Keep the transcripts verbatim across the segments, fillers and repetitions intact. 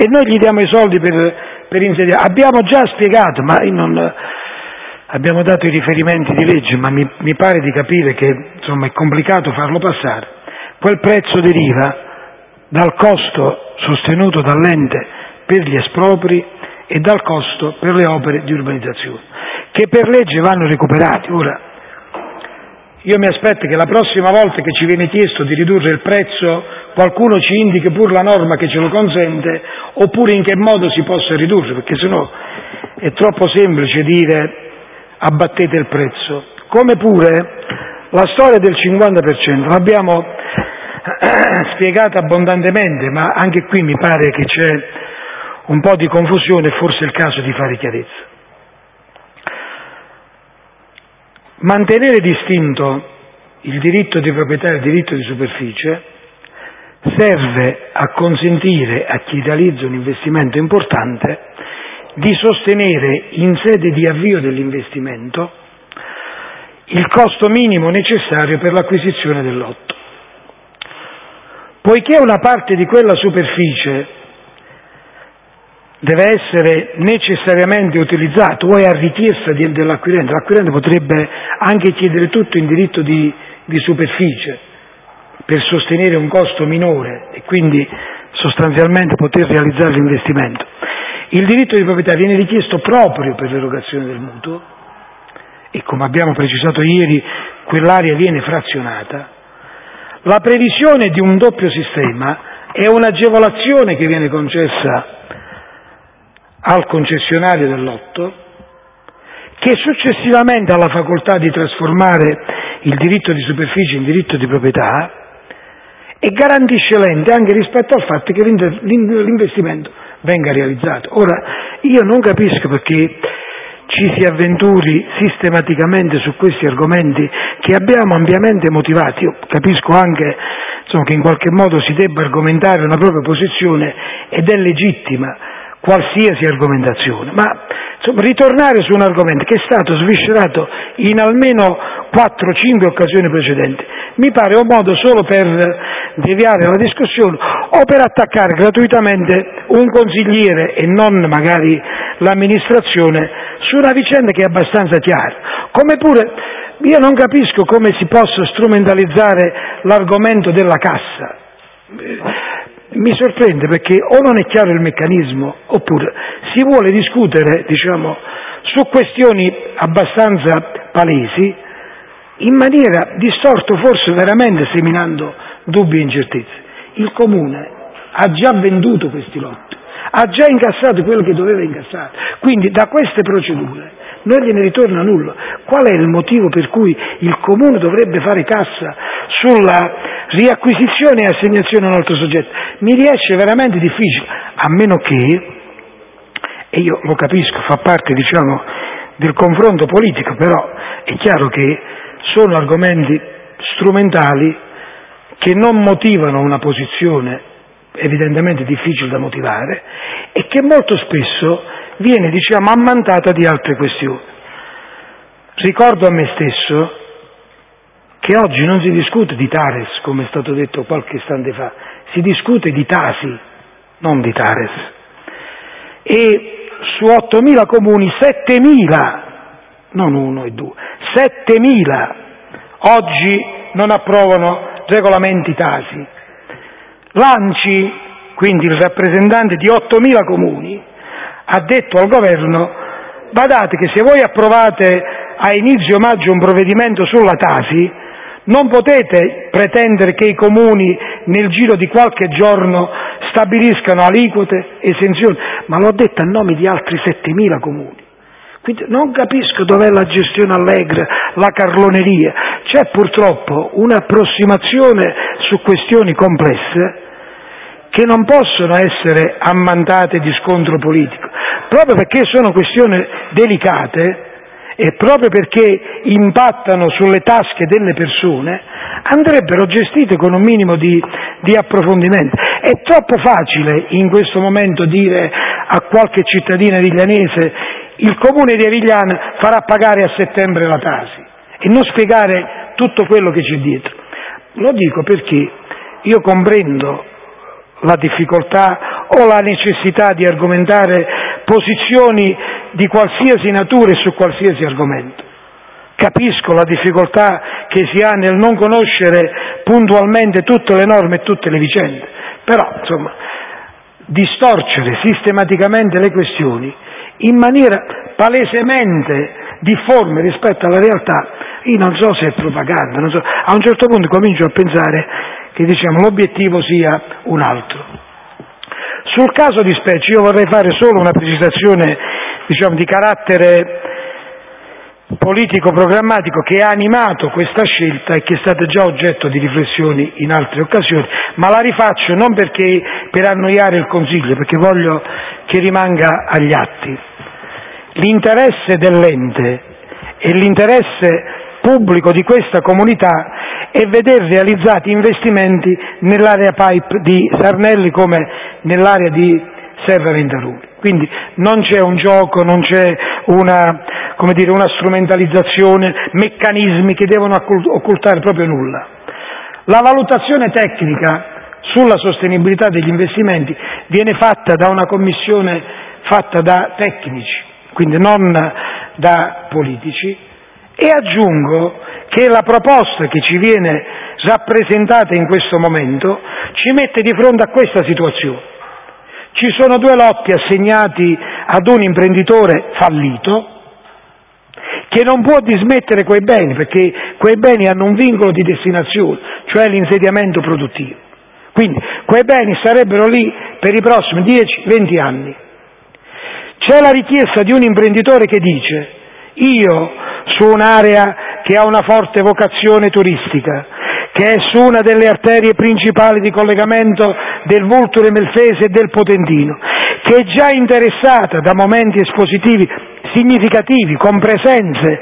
e noi gli diamo i soldi per, per inserire. Abbiamo già spiegato, ma non, abbiamo dato i riferimenti di legge, ma mi, mi pare di capire che insomma è complicato farlo passare. Quel prezzo deriva dal costo sostenuto dall'ente per gli espropri e dal costo per le opere di urbanizzazione, che per legge vanno recuperati. Ora, io mi aspetto che la prossima volta che ci viene chiesto di ridurre il prezzo qualcuno ci indichi pur la norma che ce lo consente, oppure in che modo si possa ridurre, perché sennò è troppo semplice dire abbattete il prezzo. Come pure la storia del cinquanta per cento l'abbiamo spiegata abbondantemente, ma anche qui mi pare che c'è un po' di confusione e forse è il caso di fare chiarezza. Mantenere distinto il diritto di proprietà e il diritto di superficie serve a consentire a chi realizza un investimento importante di sostenere in sede di avvio dell'investimento il costo minimo necessario per l'acquisizione del lotto. Poiché una parte di quella superficie deve essere necessariamente utilizzato o è a richiesta di, dell'acquirente, l'acquirente potrebbe anche chiedere tutto in diritto di, di superficie per sostenere un costo minore e quindi sostanzialmente poter realizzare l'investimento. Il diritto di proprietà viene richiesto proprio per l'erogazione del mutuo e, come abbiamo precisato ieri, quell'area viene frazionata. La previsione di un doppio sistema è un'agevolazione che viene concessa al concessionario del lotto, che successivamente ha la facoltà di trasformare il diritto di superficie in diritto di proprietà e garantisce l'ente anche rispetto al fatto che l'investimento venga realizzato. Ora, io non capisco perché ci si avventuri sistematicamente su questi argomenti che abbiamo ampiamente motivati. Io capisco anche insomma, che in qualche modo si debba argomentare una propria posizione ed è legittima qualsiasi argomentazione, ma insomma, ritornare su un argomento che è stato sviscerato in almeno quattro cinque occasioni precedenti mi pare un modo solo per deviare la discussione o per attaccare gratuitamente un consigliere e non magari l'amministrazione su una vicenda che è abbastanza chiara. Come pure io non capisco come si possa strumentalizzare l'argomento della cassa. Mi sorprende perché o non è chiaro il meccanismo oppure si vuole discutere, diciamo, su questioni abbastanza palesi in maniera distorta, forse veramente seminando dubbi e incertezze. Il Comune ha già venduto questi lotti, ha già incassato quello che doveva incassare, quindi da queste procedure non gliene ritorna nulla. Qual è il motivo per cui il Comune dovrebbe fare cassa sulla riacquisizione e assegnazione a un altro soggetto? Mi riesce veramente difficile, a meno che, e io lo capisco, fa parte diciamo del confronto politico, però è chiaro che sono argomenti strumentali che non motivano una posizione evidentemente difficile da motivare e che molto spesso viene diciamo ammantata di altre questioni. Ricordo a me stesso che oggi non si discute di Tares, come è stato detto qualche istante fa, si discute di Tasi, non di Tares. E su ottomila comuni, settemila, non uno e due, settemila oggi non approvano regolamenti Tasi. L'ANCI, quindi il rappresentante di ottomila comuni, ha detto al governo: badate che se voi approvate a inizio maggio un provvedimento sulla Tasi, non potete pretendere che i comuni nel giro di qualche giorno stabiliscano aliquote, esenzioni, ma l'ho detto a nome di altri settemila comuni. Quindi non capisco dov'è la gestione allegra, la carloneria. C'è purtroppo un'approssimazione su questioni complesse che non possono essere ammantate di scontro politico, proprio perché sono questioni delicate e proprio perché impattano sulle tasche delle persone, andrebbero gestite con un minimo di, di approfondimento. È troppo facile in questo momento dire a qualche cittadina aviglianese: il comune di Avigliana farà pagare a settembre la Tasi, e non spiegare tutto quello che c'è dietro. Lo dico perché io comprendo la difficoltà o la necessità di argomentare posizioni di qualsiasi natura e su qualsiasi argomento. Capisco la difficoltà che si ha nel non conoscere puntualmente tutte le norme e tutte le vicende, però insomma distorcere sistematicamente le questioni in maniera palesemente difforme rispetto alla realtà, io non so se è propaganda, non so. A un certo punto comincio a pensare che diciamo, l'obiettivo sia un altro. Sul caso di specie io vorrei fare solo una precisazione diciamo, di carattere politico-programmatico che ha animato questa scelta e che è stata già oggetto di riflessioni in altre occasioni, ma la rifaccio non perché per annoiare il Consiglio, perché voglio che rimanga agli atti. L'interesse dell'ente e l'interesse pubblico di questa comunità è vedere realizzati investimenti nell'area pipe di Sarnelli come nell'area di Serra Ventaruli. Quindi non c'è un gioco, non c'è una, come dire, una strumentalizzazione, meccanismi che devono occultare proprio nulla. La valutazione tecnica sulla sostenibilità degli investimenti viene fatta da una commissione fatta da tecnici, quindi non da politici, e aggiungo che la proposta che ci viene rappresentata in questo momento ci mette di fronte a questa situazione. Ci sono due lotti assegnati ad un imprenditore fallito che non può dismettere quei beni, perché quei beni hanno un vincolo di destinazione, cioè l'insediamento produttivo. Quindi quei beni sarebbero lì per i prossimi dieci venti anni. C'è la richiesta di un imprenditore che dice: io su un'area che ha una forte vocazione turistica, che è su una delle arterie principali di collegamento del Vulture Melfese e del Potentino, che è già interessata da momenti espositivi significativi, con presenze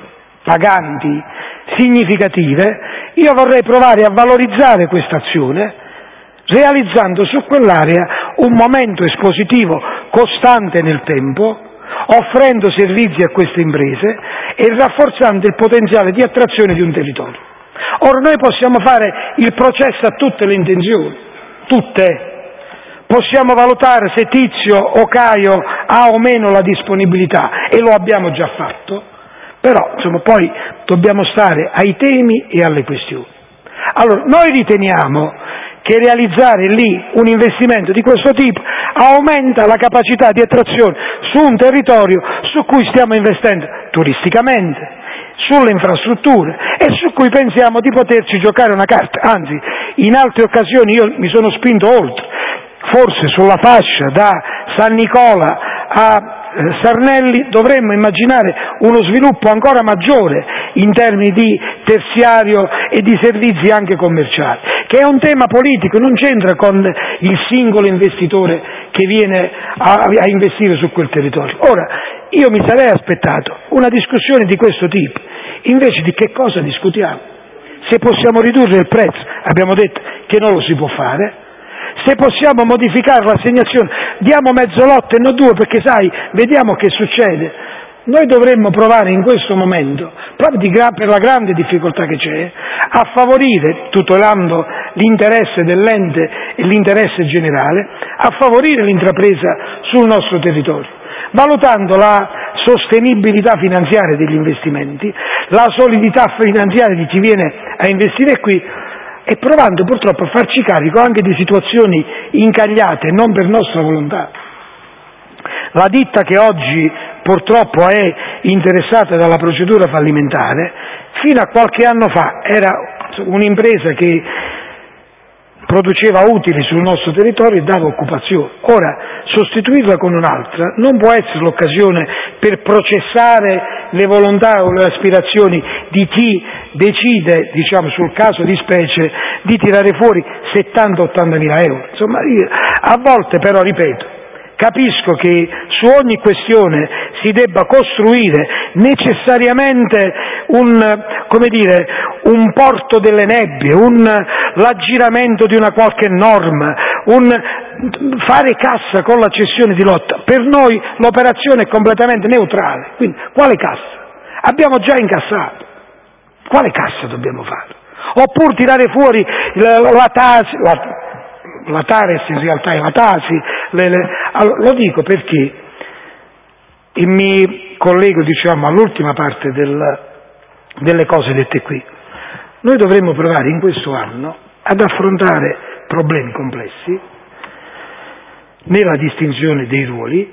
paganti significative, io vorrei provare a valorizzare questa azione realizzando su quell'area un momento espositivo costante nel tempo, offrendo servizi a queste imprese e rafforzando il potenziale di attrazione di un territorio. Ora noi possiamo fare il processo a tutte le intenzioni, tutte. Possiamo valutare se Tizio o Caio ha o meno la disponibilità, e lo abbiamo già fatto, però insomma poi dobbiamo stare ai temi e alle questioni. Allora, noi riteniamo che realizzare lì un investimento di questo tipo aumenta la capacità di attrazione su un territorio su cui stiamo investendo turisticamente, sulle infrastrutture e su cui pensiamo di poterci giocare una carta. Anzi, in altre occasioni io mi sono spinto oltre, forse sulla fascia da San Nicola a Sarnelli dovremmo immaginare uno sviluppo ancora maggiore in termini di terziario e di servizi anche commerciali, che è un tema politico, non c'entra con il singolo investitore che viene a, a investire su quel territorio. Ora, io mi sarei aspettato una discussione di questo tipo, invece di che cosa discutiamo? Se possiamo ridurre il prezzo, abbiamo detto che non lo si può fare. Se possiamo modificare l'assegnazione, diamo mezzo lotto e non due, perché sai, vediamo che succede. Noi dovremmo provare in questo momento, proprio di gra- per la grande difficoltà che c'è, a favorire, tutelando l'interesse dell'ente e l'interesse generale, a favorire l'intrapresa sul nostro territorio, valutando la sostenibilità finanziaria degli investimenti, la solidità finanziaria di chi viene a investire qui, e provando purtroppo a farci carico anche di situazioni incagliate non per nostra volontà. La ditta che oggi purtroppo è interessata dalla procedura fallimentare, fino a qualche anno fa era un'impresa che produceva utili sul nostro territorio e dava occupazione. Ora, sostituirla con un'altra non può essere l'occasione per processare le volontà o le aspirazioni di chi decide, diciamo sul caso di specie, di tirare fuori settanta ottanta mila euro. Insomma, io, a volte però, ripeto, capisco che su ogni questione si debba costruire necessariamente un, come dire, un porto delle nebbie, un, l'aggiramento di una qualche norma, un fare cassa con la cessione di lotta. Per noi l'operazione è completamente neutrale, quindi quale cassa? Abbiamo già incassato, quale cassa dobbiamo fare? Oppure tirare fuori la, la T A S, la, la Tares in realtà è la Tasi, le, le, allora, lo dico perché e mi collego diciamo all'ultima parte del, delle cose dette qui. Noi dovremmo provare in questo anno ad affrontare problemi complessi nella distinzione dei ruoli,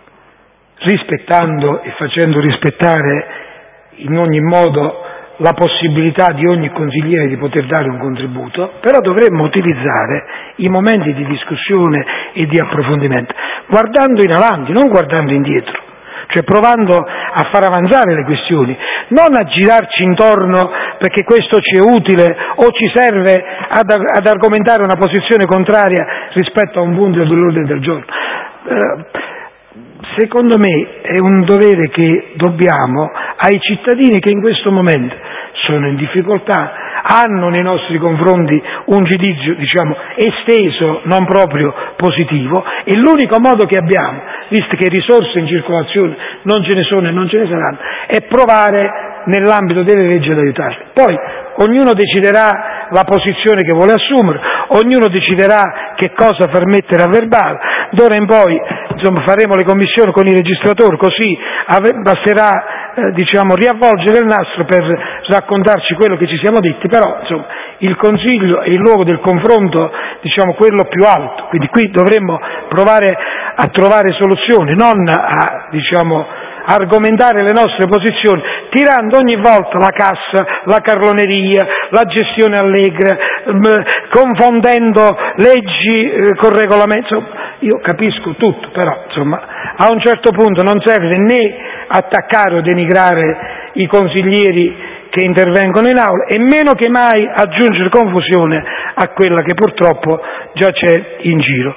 rispettando e facendo rispettare in ogni modo la possibilità di ogni consigliere di poter dare un contributo, però dovremmo utilizzare i momenti di discussione e di approfondimento, guardando in avanti, non guardando indietro, cioè provando a far avanzare le questioni, non a girarci intorno perché questo ci è utile o ci serve ad, ad argomentare una posizione contraria rispetto a un punto dell'ordine del giorno. Eh, Secondo me è un dovere che dobbiamo ai cittadini che in questo momento sono in difficoltà, hanno nei nostri confronti un giudizio, diciamo, esteso, non proprio positivo, e l'unico modo che abbiamo, visto che risorse in circolazione non ce ne sono e non ce ne saranno, è provare nell'ambito delle leggi ad aiutarli. Poi ognuno deciderà la posizione che vuole assumere, ognuno deciderà che cosa far mettere a verbale, d'ora in poi insomma, faremo le commissioni con i registratori, così ave- basterà eh, diciamo, riavvolgere il nastro per raccontarci quello che ci siamo detti, però insomma, il Consiglio è il luogo del confronto, diciamo, quello più alto, quindi qui dovremmo provare a trovare soluzioni, non a diciamo, argomentare le nostre posizioni tirando ogni volta la cassa, la carloneria, la gestione allegra, mh, confondendo leggi eh, con regolamenti. Insomma, io capisco tutto, però insomma, a un certo punto non serve né attaccare o denigrare i consiglieri che intervengono in aula e meno che mai aggiungere confusione a quella che purtroppo già c'è in giro.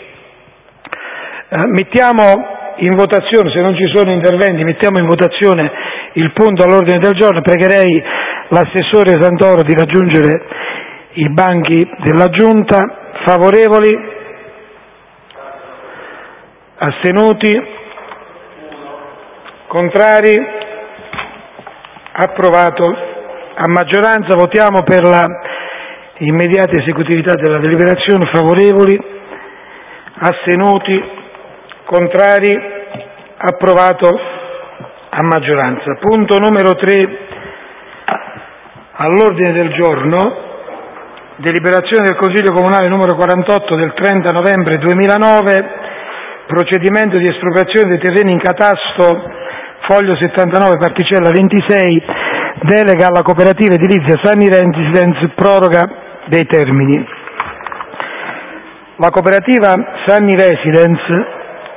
Eh, mettiamo in votazione, se non ci sono interventi, mettiamo in votazione il punto all'ordine del giorno. Pregherei l'assessore Santoro di raggiungere i banchi della Giunta. Favorevoli? Astenuti? Contrari? Approvato a maggioranza. Votiamo per la immediata esecutività della deliberazione. Favorevoli? Astenuti? Contrari? Approvato a maggioranza. Punto numero tre all'ordine del giorno, deliberazione del Consiglio Comunale numero quarantotto del trenta novembre duemilanove, procedimento di espropriazione dei terreni in catasto, foglio settantanove, particella ventisei, delega alla cooperativa edilizia Sunny Residence, proroga dei termini. La cooperativa Sunny Residence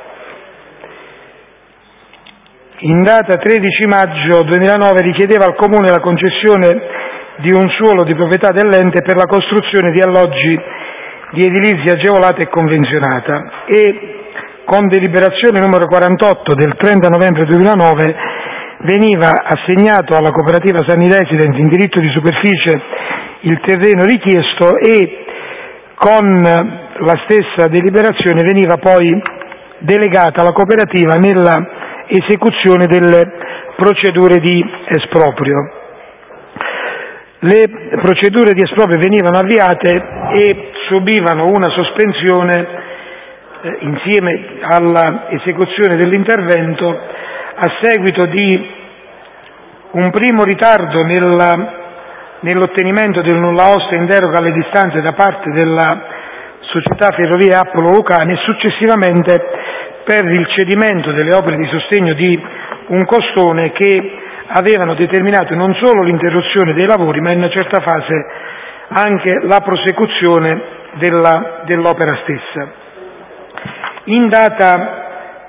in data tredici maggio duemilanove richiedeva al Comune la concessione di un suolo di proprietà dell'ente per la costruzione di alloggi di edilizia agevolata e convenzionata e con deliberazione numero quarantotto del trenta novembre duemilanove veniva assegnato alla cooperativa Sunny Residence in diritto di superficie il terreno richiesto e con la stessa deliberazione veniva poi delegata alla cooperativa nella esecuzione delle procedure di esproprio. Le procedure di esproprio venivano avviate e subivano una sospensione eh, insieme all'esecuzione dell'intervento a seguito di un primo ritardo nella, nell'ottenimento del nulla osta in deroga alle distanze da parte della società Ferrovie Appolo Lucane e successivamente per il cedimento delle opere di sostegno di un costone che avevano determinato non solo l'interruzione dei lavori, ma in una certa fase anche la prosecuzione della, dell'opera stessa. In data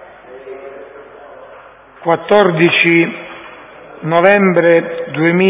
quattordici novembre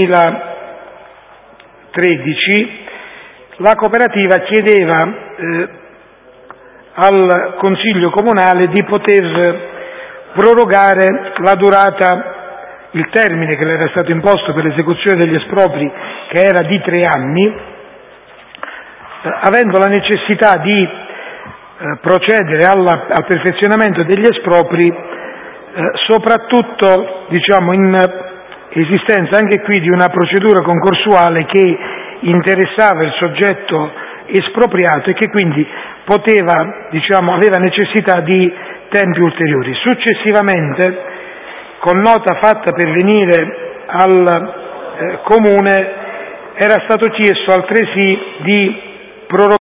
duemilatredici la cooperativa chiedeva eh, al Consiglio Comunale di poter prorogare la durata, il termine che le era stato imposto per l'esecuzione degli espropri, che era di tre anni, eh, avendo la necessità di eh, procedere alla, al perfezionamento degli espropri, eh, soprattutto diciamo, in esistenza anche qui di una procedura concorsuale che interessava il soggetto espropriato e che quindi poteva, diciamo, aveva necessità di tempi ulteriori. Successivamente, con nota fatta pervenire al eh, Comune, era stato chiesto altresì di prorogare